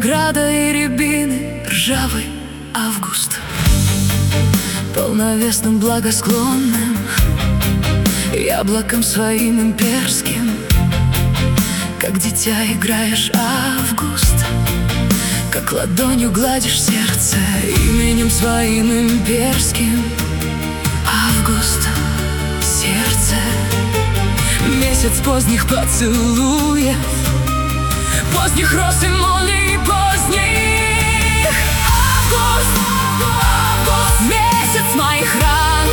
винограда и рябины ржавый август. Полновесным, благосклонным яблоком своим имперским, как дитя играешь, август. Как ладонью гладишь сердце именем своим имперским, август. Сердце, месяц поздних поцелуев, поздних роз и молний поздних. Август, август, месяц моих ран.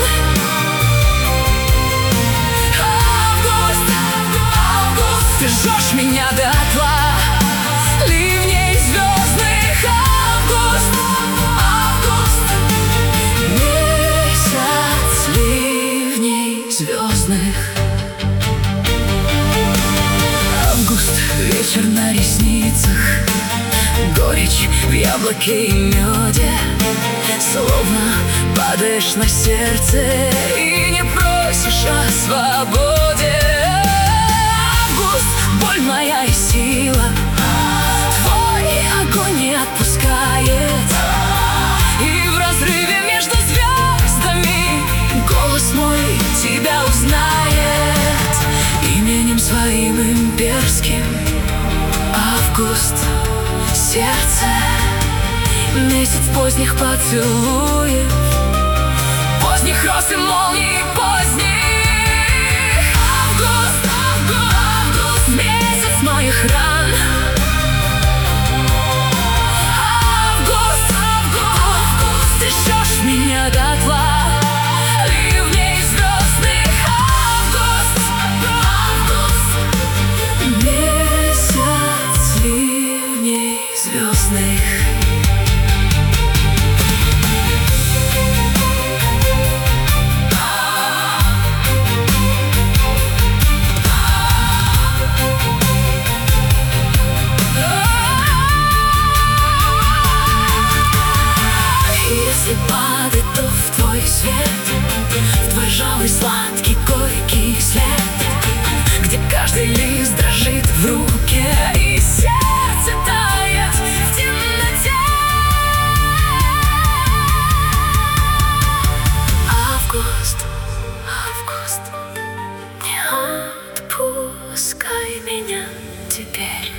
Август, август, ты жжешь меня дотла. Ливней звездных. Август, август, месяц ливней звездных. Август, вечер на ресницах, горечь в яблоке и меде. Словно падаешь на сердце и не просишь о свободе. Август, боль моя и сила, твой огонь не отпускает. И в разрыве между звездами голос мой тебя узнает именем своим имперским. Август, сердце, месяц поздних поцелуев, поздних роз и молний поздних. Август, август, август, месяц моих ран. Август, август, ты жжешь меня дотла. Ливней звездных. Август, август, месяц ливней звездных. Если падает, то в твой свет, в твой жалый, сладкий, горький след, где каждый лист дрожит в руке и сердце тает в темноте. Август, август, не отпускай меня теперь.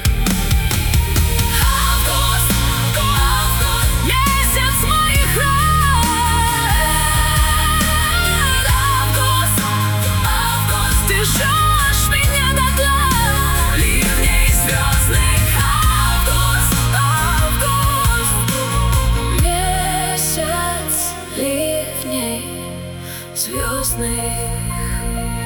Жжешь меня дотла. Ливней звездных. Август, август, месяц ливней звездных.